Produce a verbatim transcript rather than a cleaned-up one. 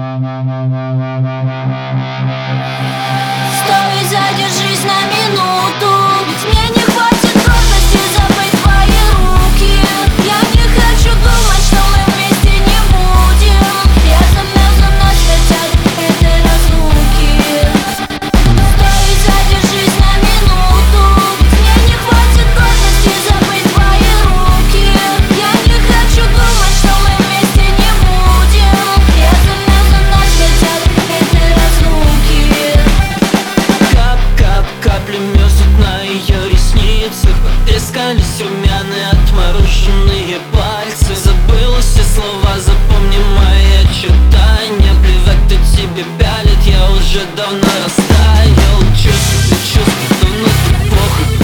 Стой, задержись на минуту, ведь мне не хватит гордости забыть твои руки. Я не хочу думать, что мы вместе не будем. Я замерзла на цветах этой разлуки. Стой, задержись на минуту, ведь мне не хватит гордости забыть твои руки. Я не хочу думать, что мы вместе не будем. Я замерзла на цветах этой разлуки. Кап-кап, капли мерзнут на ее ресницах. Потрескались румяные отмороженные пальцы. Забыла все слова, запомни мои очертания. Плевать, кто тебе пялит, я уже давно растаял. Чувства, чувства, давно так плохо.